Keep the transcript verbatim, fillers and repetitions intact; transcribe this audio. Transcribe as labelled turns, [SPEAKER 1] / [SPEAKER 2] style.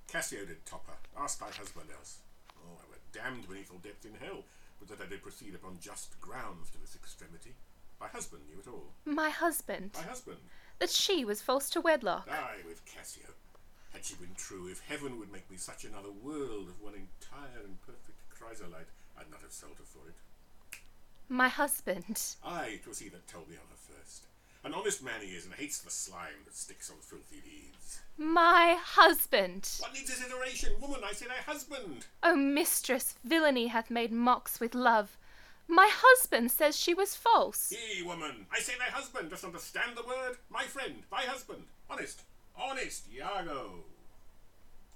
[SPEAKER 1] Cassio did top her. Ask thy husband else. Oh, I were damned beneath all depth in hell, but that I did proceed upon just grounds to this extremity. Thy husband knew it all.
[SPEAKER 2] My husband?
[SPEAKER 1] Thy husband?
[SPEAKER 2] That she was false to wedlock.
[SPEAKER 1] Aye, with Cassio. Had she been true, if heaven would make me such another world of one entire and perfect chrysolite, I'd not have sold her for it.
[SPEAKER 2] My husband?
[SPEAKER 1] Aye, 'twas he that told me on her first. An honest man he is, and hates the slime that sticks on filthy deeds.
[SPEAKER 2] My husband!
[SPEAKER 1] What needs his iteration? Woman, I say thy husband!
[SPEAKER 2] O mistress, villainy hath made mocks with love. My husband says she was false.
[SPEAKER 1] He, woman, I say thy husband. Dost understand the word? My friend, thy husband. Honest, honest Iago.